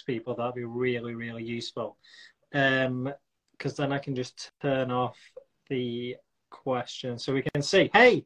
to people, that'd be really, really useful. Because then I can just turn off the question so we can see. Hey,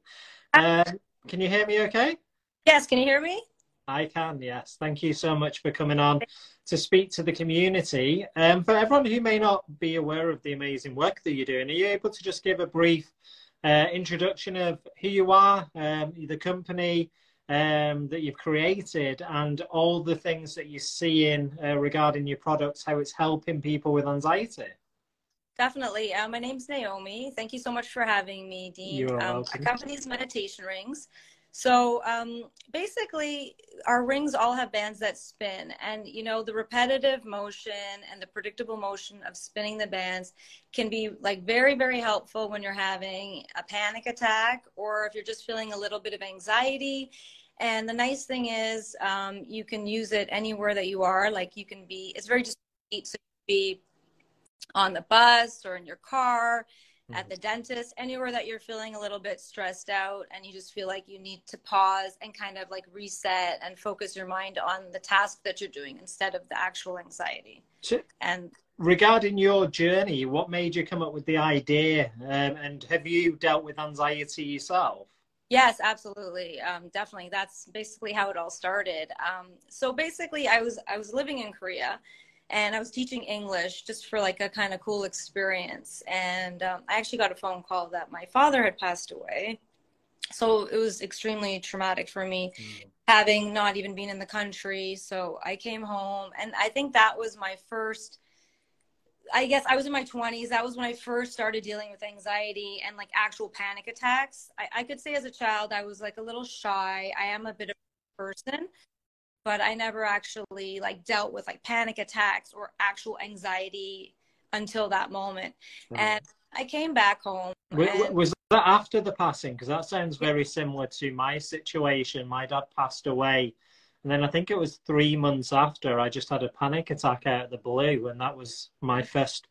can you hear me okay? Yes, can you hear me? I can, yes. Thank you so much for coming on to speak to the community. For everyone who may not be aware of the amazing work that you're doing, are you able to just give a brief introduction of who you are, the company that you've created, and all the things that you're seeing regarding your products, how it's helping people with anxiety? Definitely. My name's Naomi. Thank you so much for having me, Dean. You're Our welcome. company's Meditation Rings. So basically, our rings all have bands that spin. And, you know, the repetitive motion and the predictable motion of spinning the bands can be like very, very helpful when you're having a panic attack or if you're just feeling a little bit of anxiety. And the nice thing is you can use it anywhere that you are. Like you can be, it's very just so you can be on the bus or in your car, at the dentist, anywhere that you're feeling a little bit stressed out and you just feel like you need to pause and kind of like reset and focus your mind on the task that you're doing instead of the actual anxiety. So, and regarding your journey, what made you come up with the idea? And have you dealt with anxiety yourself? Yes, absolutely. Definitely. That's basically how it all started. So basically I was living in Korea and I was teaching English just for like a kind of cool experience. And I actually got a phone call that my father had passed away. So it was extremely traumatic for me, having not even been in the country. So I came home and I think that was my first, I guess I was in my 20s. That was when I first started dealing with anxiety and like actual panic attacks. I could say as a child, I was like a little shy. I am a bit of a person, but I never actually like dealt with like panic attacks or actual anxiety until that moment. Right. And I came back home. And Was that after the passing? Because that sounds very similar to my situation. My dad passed away, and then I think it was 3 months after I just had a panic attack out of the blue, and that was my first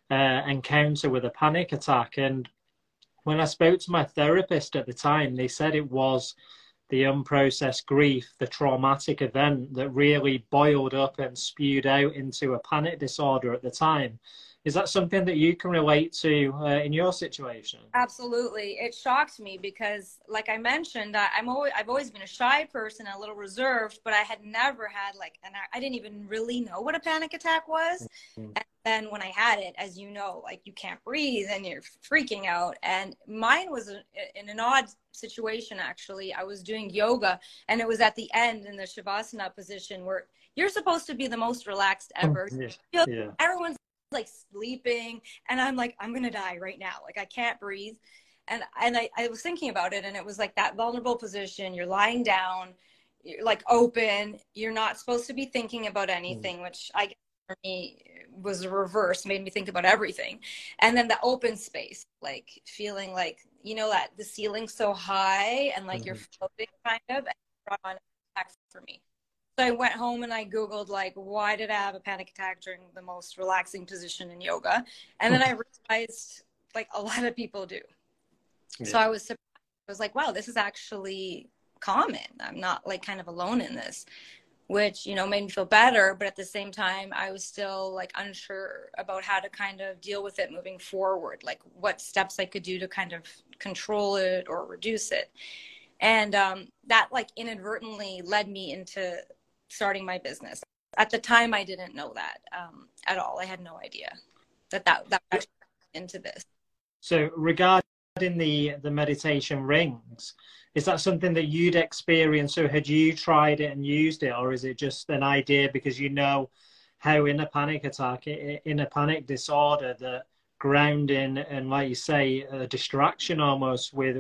encounter with a panic attack. And when I spoke to my therapist at the time, they said it was the unprocessed grief, the traumatic event that really boiled up and spewed out into a panic disorder at the time. Is that something that you can relate to in your situation? absolutely. It shocked me because, like I mentioned, I've always been a shy person, a little reserved, but I had never had like, and I didn't even really know what a panic attack was. Mm-hmm. And then when I had it, as you know, like you can't breathe and you're freaking out. And mine was in an odd situation, actually. I was doing yoga and it was at the end in the Shavasana position where you're supposed to be the most relaxed ever. Yeah. Everyone's like sleeping and I'm like, I'm gonna die right now, like I can't breathe. And I was thinking about it and it was like that vulnerable position. You're lying down, you're like open, you're not supposed to be thinking about anything, which I guess for me was a reverse, made me think about everything. And then the open space, like feeling like, you know, that the ceiling's so high and like you're floating kind of, and it brought on an attack for me. So I went home and I Googled, like, why did I have a panic attack during the most relaxing position in yoga? And then I realized, like, a lot of people do. Yeah. So I was surprised. I was like, wow, this is actually common. I'm not, like, kind of alone in this, which, you know, made me feel better. But at the same time, I was still, like, unsure about how to kind of deal with it moving forward, like what steps I could do to kind of control it or reduce it. And that, like, inadvertently led me into starting my business. At the time, I didn't know that at all. I had no idea that actually into this. So regarding the meditation rings, is that something that you'd experienced? So had you tried it and used it, or is it just an idea because you know how in a panic attack, in a panic disorder, that grounding and, like you say, a distraction almost with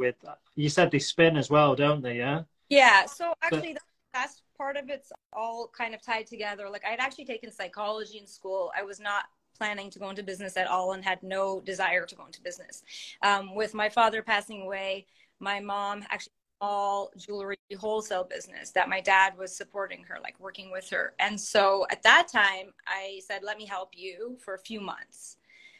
you said they spin as well, don't they? Yeah, so actually that's part of it's all kind of tied together. Like I'd actually taken psychology in school. I was not planning to go into business at all and had no desire to go into business. With my father passing away, my mom actually all jewelry wholesale business that my dad was supporting her, like working with her. And so at that time I said, let me help you for a few months.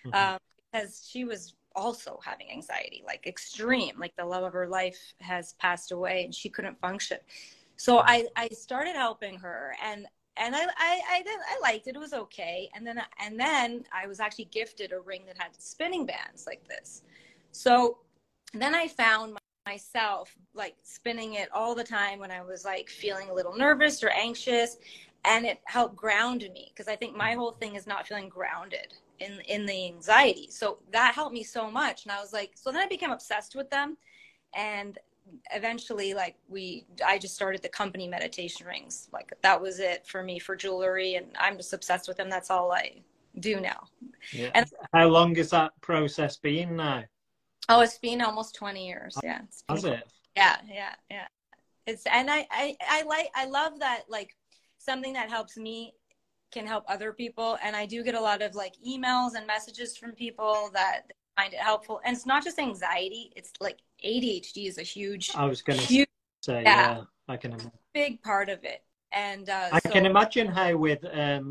Because she was also having anxiety, like extreme, like the love of her life has passed away and she couldn't function. So I started helping her, and And I liked it. It was okay. And then I was actually gifted a ring that had spinning bands like this. So then I found myself like spinning it all the time when I was like feeling a little nervous or anxious, and it helped ground me, because I think my whole thing is not feeling grounded in the anxiety. So that helped me so much. And I was like, so then I became obsessed with them. And eventually, like, I just started the company meditation rings. Like, that was it for me for jewelry, and I'm just obsessed with them. That's all I do now. Yeah. And how long has that process been now? oh, it's been almost 20 years. Yeah. Has it? Yeah. It's, and I love that, like, something that helps me can help other people. And I do get a lot of like emails and messages from people that find it helpful. And it's not just anxiety. It's like ADHD is a huge, I was going to say, yeah, I can imagine. Big part of it. And I can imagine how with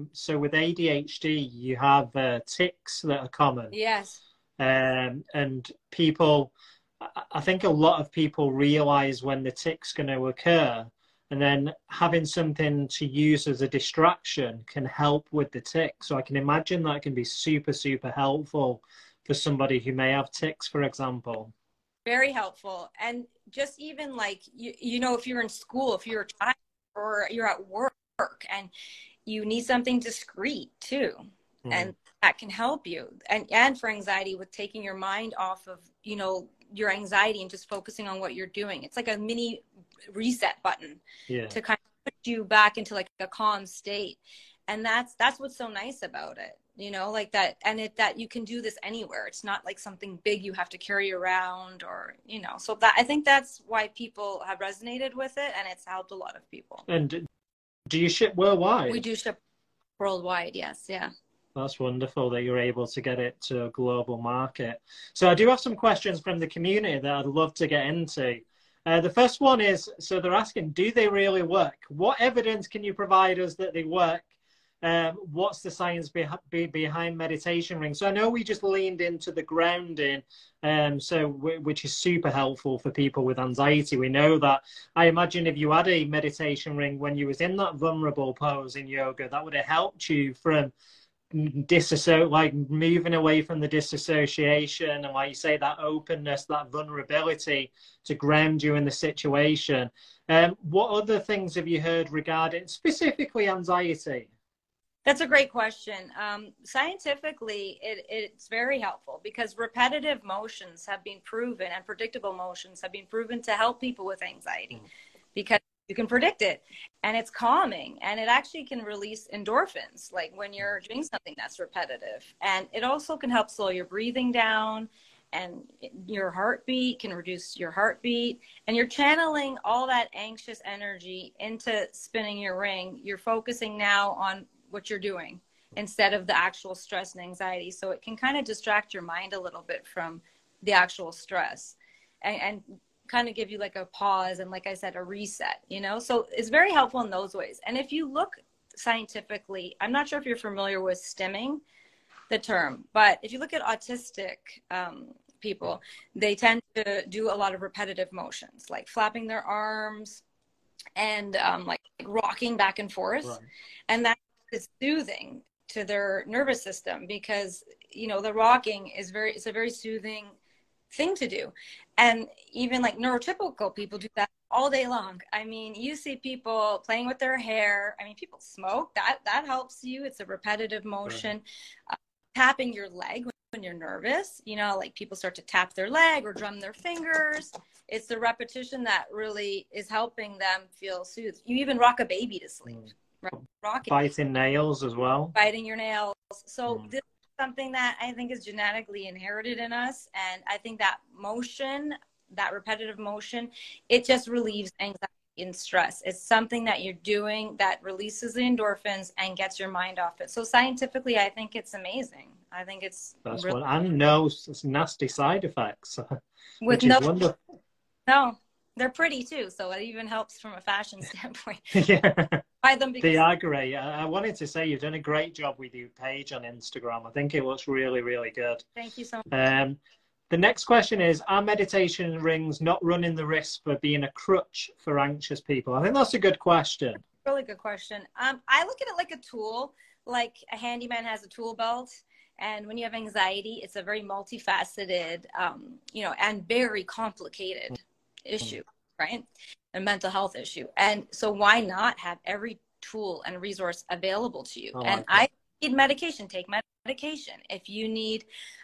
ADHD, you have tics that are common. Yes. And people, I think a lot of people realize when the tic's going to occur, and then having something to use as a distraction can help with the tic. So I can imagine that can be super, super helpful for somebody who may have tics, for example. Very helpful. And just even like, you know, if you're in school, if you're a child or you're at work and you need something discreet too, and that can help you. And for anxiety, with taking your mind off of, you know, your anxiety and just focusing on what you're doing. It's like a mini reset button to kind of put you back into like a calm state. And that's what's so nice about it, you know, like that. And that you can do this anywhere. It's not like something big you have to carry around, or, you know, so that I think that's why people have resonated with it, and it's helped a lot of people. And do you ship worldwide? We do ship worldwide. Yes. Yeah. That's wonderful that you're able to get it to a global market. So I do have some questions from the community that I'd love to get into. The first one is, so they're asking, do they really work? What evidence can you provide us that they work? What's the science behind meditation rings? So I know we just leaned into the grounding, which is super helpful for people with anxiety. We know that. I imagine if you had a meditation ring when you was in that vulnerable pose in yoga, that would have helped you from like moving away from the disassociation, and like you say, that openness, that vulnerability to ground you in the situation. What other things have you heard regarding specifically anxiety? That's a great question. Scientifically, it's very helpful, because repetitive motions have been proven, and predictable motions have been proven to help people with anxiety, because you can predict it, and it's calming, and it actually can release endorphins, like when you're doing something that's repetitive. And it also can help slow your breathing down, and your heartbeat can reduce your heartbeat, and you're channeling all that anxious energy into spinning your ring. You're focusing now on what you're doing instead of the actual stress and anxiety. So it can kind of distract your mind a little bit from the actual stress, and kind of give you like a pause, and like I said, a reset, you know? So it's very helpful in those ways. And if you look scientifically, I'm not sure if you're familiar with stimming, the term, but if you look at autistic people, they tend to do a lot of repetitive motions, like flapping their arms and like rocking back and forth. Right. And that is soothing to their nervous system, because, you know, the rocking is it's a very soothing thing to do. And even like neurotypical people do that all day long. I mean, you see people playing with their hair. I mean, people smoke. That helps you. It's a repetitive motion. Right. Tapping your leg when you're nervous, you know, like people start to tap their leg or drum their fingers. It's the repetition that really is helping them feel soothed. You even rock a baby to sleep. Right? Rocking. Biting nails as well. Biting your nails. So this something that I think is genetically inherited in us. And I think that motion, that repetitive motion, it just relieves anxiety and stress. It's something that you're doing that releases the endorphins and gets your mind off it. So scientifically, I think it's amazing. I think it's really, and no nasty side effects, which is wonderful. No, they're pretty too. So it even helps from a fashion standpoint. Yeah. Buy them because they are great. I wanted to say you've done a great job with your page on Instagram. I think it looks really, really good. Thank you so much. The next question is, are meditation rings not running the risk for being a crutch for anxious people? I think that's a good question. really good question. I look at it like a tool, like a handyman has a tool belt. And when you have anxiety, it's a very multifaceted, you know, and very complicated issue, right? A mental health issue. And so why not have every tool and resource available to you? And I need medication, take medication. If you need,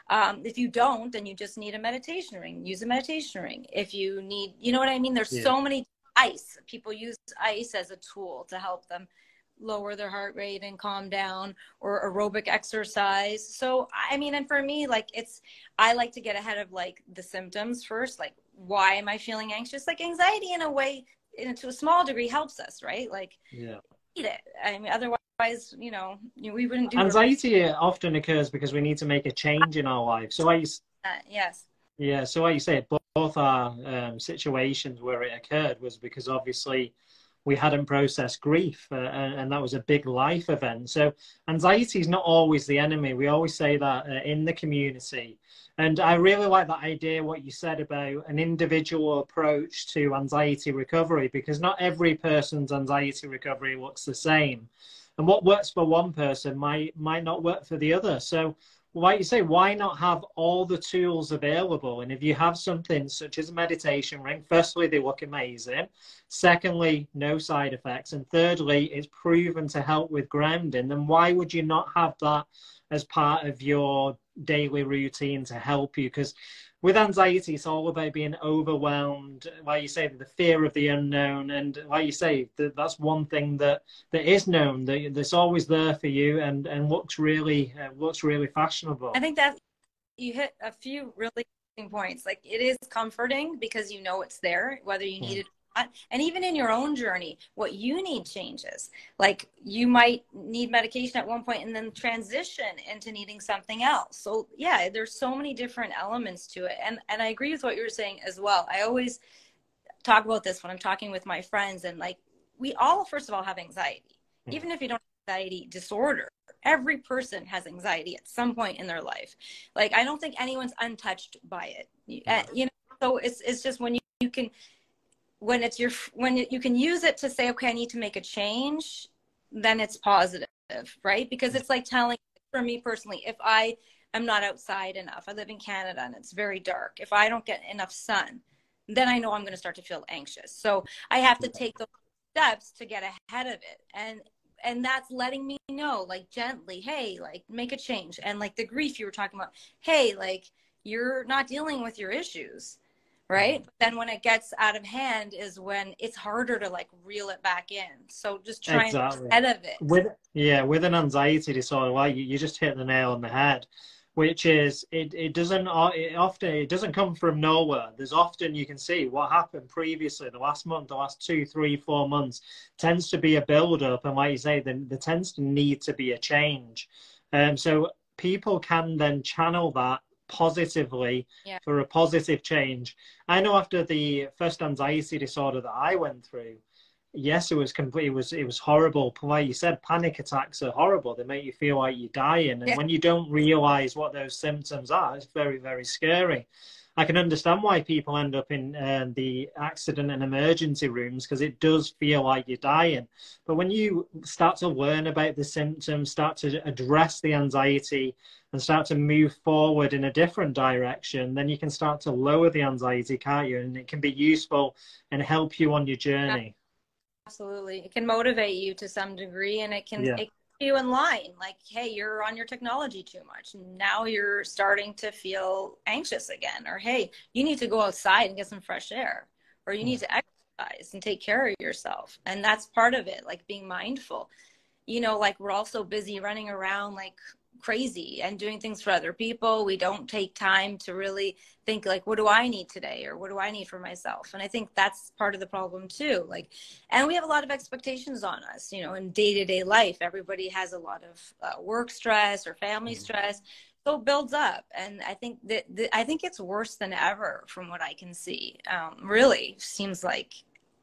if you don't, then you just need a meditation ring, use a meditation ring. If you need, you know what I mean? There's so many ice. People use ice as a tool to help them lower their heart rate and calm down, or aerobic exercise. So, I mean, and for me, like I like to get ahead of like the symptoms first. Like, why am I feeling anxious? Like anxiety in a way, to a small degree, helps us, right? Like, eat it. I mean, otherwise, you know, we wouldn't do anxiety often occurs because we need to make a change in our life. So yes. Yeah, so like you say, both our situations where it occurred was because obviously we hadn't processed grief, and that was a big life event. So anxiety is not always the enemy. We always say that in the community. And I really like that idea, what you said about an individual approach to anxiety recovery, because not every person's anxiety recovery looks the same. And what works for one person might not work for the other. So like you say, why not have all the tools available? And if you have something such as a meditation ring, firstly, they look amazing. Secondly, no side effects. And thirdly, it's proven to help with grounding. Then why would you not have that as part of your daily routine to help you? Because with anxiety, it's all about being overwhelmed, like you say, the fear of the unknown. And like you say, that's one thing that is known, that's always there for you, and looks really fashionable. I think that you hit a few really interesting points. Like, it is comforting because you know it's there, whether you need it or not. And even in your own journey, what you need changes. Like, you might need medication at one point and then transition into needing something else. So yeah, there's so many different elements to it. And I agree with what you were saying as well. I always talk about this when I'm talking with my friends, and like, we all, first of all, have anxiety. Even if you don't have anxiety disorder, every person has anxiety at some point in their life. Like, I don't think anyone's untouched by it. You know, so it's just when you can, when you can use it to say, okay, I need to make a change, then it's positive, right? Because it's like telling, for me personally, if I am not outside enough, I live in Canada and it's very dark. If I don't get enough sun, then I know I'm going to start to feel anxious. So I have to take those steps to get ahead of it. And that's letting me know, like, gently, hey, like, make a change. And like the grief you were talking about, hey, like, you're not dealing with your issues, right? But then when it gets out of hand is when it's harder to like reel it back in. So just try and get ahead of it. With an anxiety disorder, like you just hit the nail on the head, which is it doesn't come from nowhere. There's often, you can see what happened previously, the last month, the last 2, 3, 4 months tends to be a build up, and like you say, there tends to need to be a change. So people can then channel that positively for a positive change. I know after the first anxiety disorder that I went through, yes, it was horrible. Like you said, panic attacks are horrible. They make you feel like you're dying. And when you don't realize what those symptoms are, it's very, very scary. I can understand why people end up in the accident and emergency rooms, because it does feel like you're dying. But when you start to learn about the symptoms, start to address the anxiety, and start to move forward in a different direction, then you can start to lower the anxiety, can't you? And it can be useful and help you on your journey. Absolutely. It can motivate you to some degree, and it can keep you in line. Like, hey, you're on your technology too much. Now you're starting to feel anxious again. Or, hey, you need to go outside and get some fresh air. Or you need to exercise and take care of yourself. And that's part of it, like being mindful. You know, like, we're all so busy running around like crazy and doing things for other people. We don't take time to really think, like, what do I need today, or what do I need for myself? And I think that's part of the problem too. Like, and we have a lot of expectations on us, you know, in day-to-day life. Everybody has a lot of work stress or family stress, so it builds up. And I think that I think it's worse than ever from what I can see. Really seems like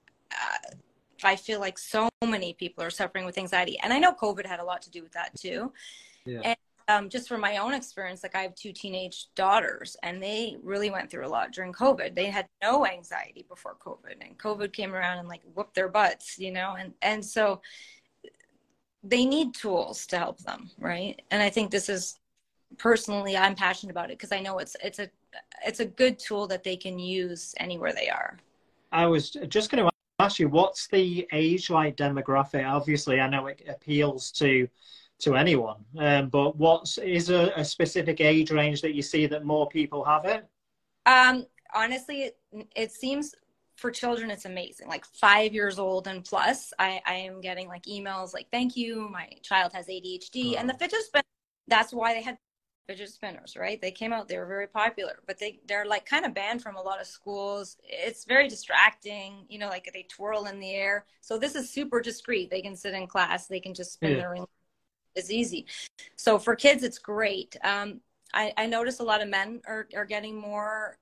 I feel like so many people are suffering with anxiety, and I know COVID had a lot to do with that too. And just from my own experience, like I have 2 teenage daughters, and they really went through a lot during COVID. They had no anxiety before COVID, and COVID came around and like whooped their butts, you know, and so they need tools to help them, right? And I think this is, personally, I'm passionate about it because I know it's a good tool that they can use anywhere they are. I was just going to ask you, what's the age like demographic? Obviously, I know it appeals to anyone, but is a specific age range that you see that more people have it? Honestly, it seems for children it's amazing, like 5 years old and plus. I am getting like emails like, thank you, my child has ADHD. And the fidget spin, that's why they had fidget spinners, right? They came out, they were very popular, but they're like kind of banned from a lot of schools. It's very distracting, you know, like they twirl in the air. So this is super discreet. They can sit in class, they can just spin their ring. It's easy. So for kids, it's great. I notice a lot of men are getting more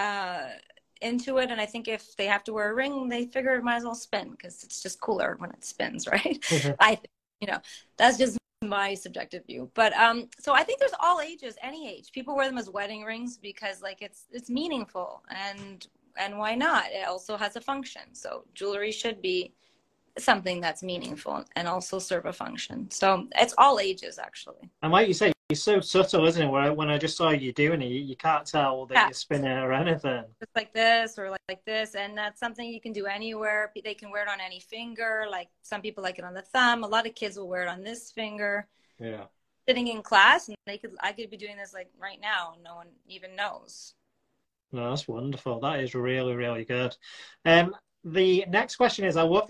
into it. And I think if they have to wear a ring, they figure it might as well spin because it's just cooler when it spins, right? I think, you know, that's just my subjective view. But so I think there's all ages, any age. People wear them as wedding rings because like it's meaningful, and why not? It also has a function. So jewelry should be something that's meaningful and also serve a function. So it's all ages, actually. And like you say, it's so subtle, isn't it? When I just saw you doing it, you can't tell that you're spinning or anything. Just like this or like this. And that's something you can do anywhere. They can wear it on any finger. Like some people like it on the thumb. A lot of kids will wear it on this finger. Yeah. Sitting in class, and I could be doing this like right now. No one even knows. No, that's wonderful. That is really, really good. The next question is, I love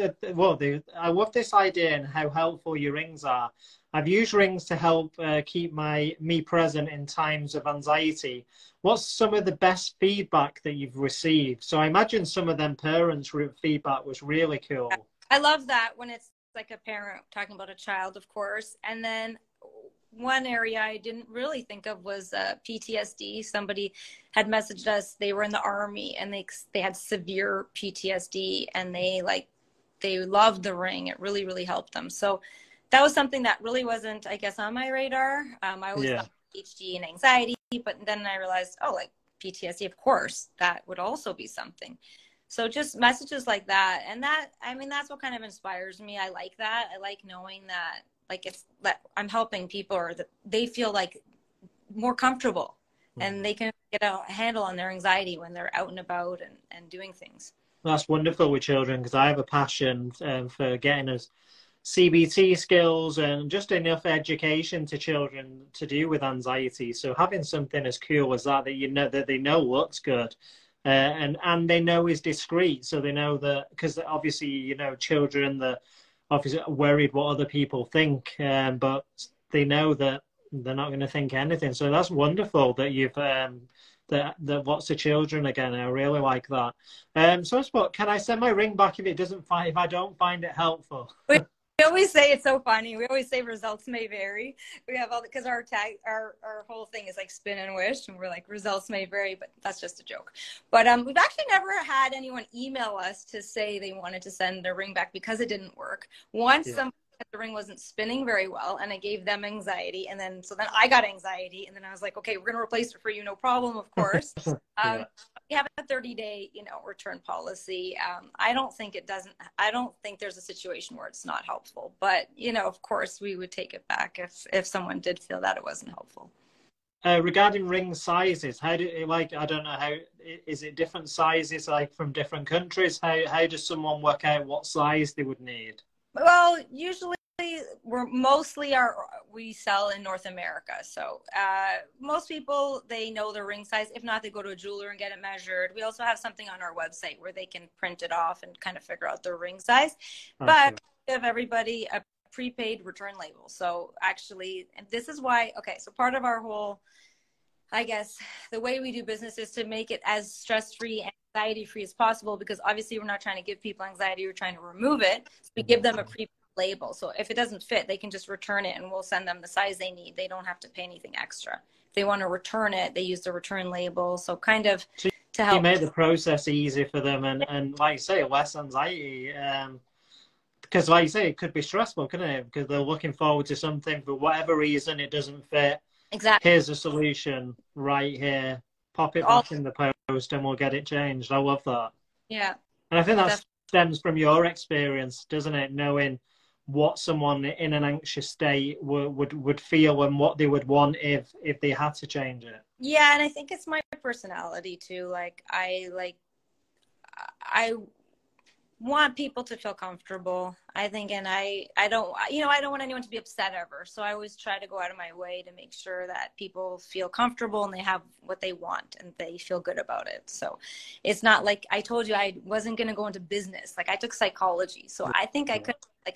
this idea and how helpful your rings are. I've used rings to help keep me present in times of anxiety. What's some of the best feedback that you've received? So I imagine some of them parents' feedback was really cool. I love that when it's like a parent talking about a child, of course. And then one area I didn't really think of was PTSD. Somebody had messaged us. They were in the Army and they had severe PTSD, and they loved the ring. It really, really helped them. So that was something that really wasn't, I guess, on my radar. I always thought ADHD and anxiety, but then I realized, oh, like PTSD, of course, that would also be something. So just messages like that. And that's what kind of inspires me. I like that. I like knowing that, like, it's that I'm helping people, or that they feel like more comfortable and they can get a handle on their anxiety when they're out and about and doing things. That's wonderful with children, because I have a passion for getting us CBT skills and just enough education to children to do with anxiety. So having something as cool as that that they know looks good and they know is discreet, so they know that, because obviously, you know, children that obviously are worried what other people think, but they know that they're not going to think anything. So that's wonderful that you've that what's the children again. I really like that. So I suppose, can I send my ring back if I don't find it helpful? We always say, it's so funny. We always say results may vary. We have all, because our whole thing is like spin and wish, and we're like, results may vary, but that's just a joke. But we've actually never had anyone email us to say they wanted to send their ring back because it didn't work. Once somebody said the ring wasn't spinning very well, and it gave them anxiety, and then I got anxiety, and then I was like, okay, we're gonna replace it for you, no problem, of course. We have a 30-day, return policy. I don't think there's a situation where it's not helpful, but of course we would take it back if someone did feel that it wasn't helpful. Regarding ring sizes, how I don't know, how is it different sizes like from different countries? How does someone work out what size they would need? Well, usually we sell in North America. So most people, they know their ring size. If not, they go to a jeweler and get it measured. We also have something on our website where they can print it off and kind of figure out their ring size. But we give everybody a prepaid return label. So actually, and this is why, so part of our whole, I guess, the way we do business is to make it as stress-free and anxiety-free as possible, because obviously we're not trying to give people anxiety, we're trying to remove it. So we give them a prepaid label. So if it doesn't fit, they can just return it and we'll send them the size they need. They don't have to pay anything extra. If they want to return it, they use the return label. So kind of to help. You make the process easy for them and like you say, less anxiety. because like you say, it could be stressful, couldn't it? Because they're looking forward to something, for whatever reason it doesn't fit. Exactly. Here's a solution right here. Pop it All, back in the post and we'll get it changed. I love that. yeah. And I think that Definitely. stems from your experience, doesn't it? Knowing what someone in an anxious state would feel and what they would want if they had to change it. Yeah, and I think it's my personality too. Like I want people to feel comfortable, I think, and I don't, I don't want anyone to be upset ever. So I always try to go out of my way to make sure that people feel comfortable and they have what they want and they feel good about it. So it's not like, I told you I wasn't going to go into business. Like I took psychology. So I think I could, like,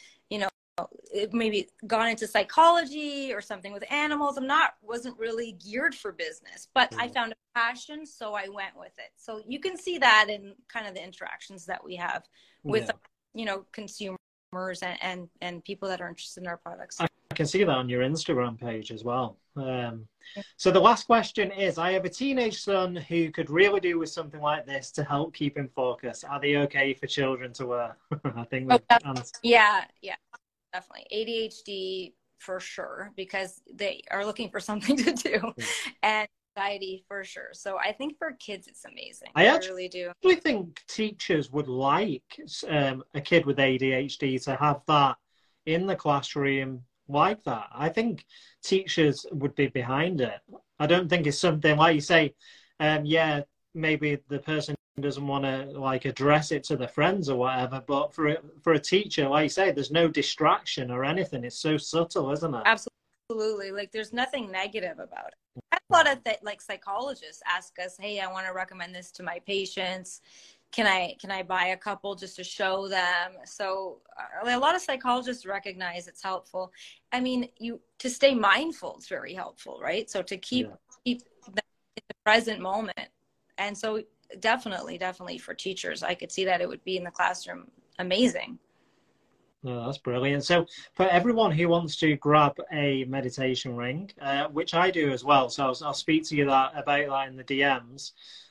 maybe gone into psychology or something with animals. Wasn't really geared for business, but I found a passion, so I went with it. So you can see that in kind of the interactions that we have with, consumers and people that are interested in our products. I can see that on your Instagram page as well. So the last question is, I have a teenage son who could really do with something like this to help keep him focused. Are they okay for children to wear? I think yeah, definitely. ADHD for sure, because they are looking for something to do, and anxiety for sure. So I think for kids, it's amazing. I really do. I think teachers would like a kid with ADHD to have that in the classroom like that. I think teachers would be behind it. I don't think it's something like you say, maybe the person doesn't want to like address it to the friends or whatever, but for a teacher, like you say, there's no distraction or anything. It's so subtle, isn't it? Absolutely. Like there's nothing negative about it. A lot of like psychologists ask us, hey, I want to recommend this to my patients. Can I buy a couple just to show them? So a lot of psychologists recognize it's helpful. I mean, to stay mindful is very helpful, right? So to keep them in the present moment. And so definitely for teachers, I could see that it would be in the classroom amazing. Oh, that's brilliant. So for everyone who wants to grab a meditation ring, which I do as well, so I'll speak to you about that in the DMs.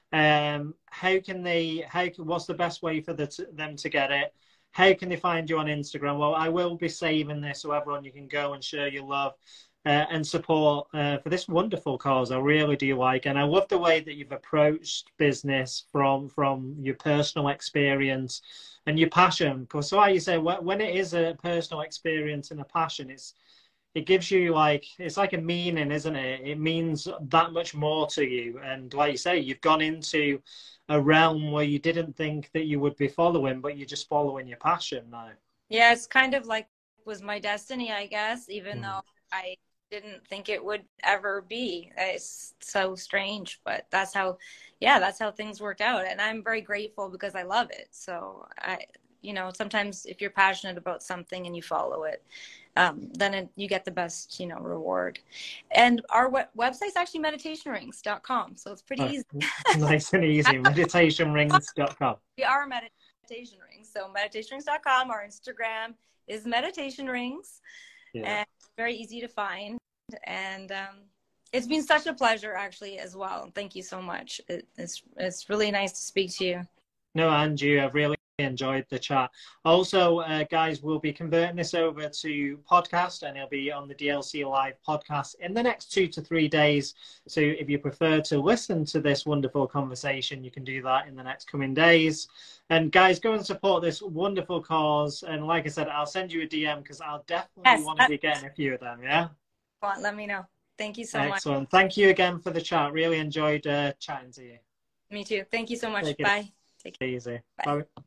What's the best way for them to get it? How can they find you on Instagram? Well, I will be saving this so everyone, you can go and share your love and support for this wonderful cause. I really do like, and I love the way that you've approached business from your personal experience and your passion. Because so like you say, when it is a personal experience and a passion, it gives you it's like a meaning, isn't it? It means that much more to you. And like you say, you've gone into a realm where you didn't think that you would be following, but you're just following your passion now. Yeah, it's kind of like was my destiny, I guess, even though I didn't think it would ever be. It's so strange, but that's how things worked out. And I'm very grateful because I love it. So sometimes if you're passionate about something and you follow it, then you get the best, reward. And our website's actually meditationrings.com. So it's pretty easy. Nice and easy. Meditationrings.com. We are Meditation Rings. So meditationrings.com. Our Instagram is Meditation Rings. Yeah. And very easy to find. And it's been such a pleasure actually as well. Thank you so much. It's really nice to speak to you. No, Andrew, I've really enjoyed the chat. Also, guys, we'll be converting this over to podcast, and it'll be on the DLC Live podcast in the next 2 to 3 days. So if you prefer to listen to this wonderful conversation, you can do that in the next coming days. And guys, go and support this wonderful cause. And like I said, I'll send you a DM because I'll definitely want to be getting a few of them. Yeah. Let me know. Thank you so much. Excellent. Thank you again for the chat. Really enjoyed chatting to you. Me too. Thank you so much. Bye. Take it easy. Bye. Bye.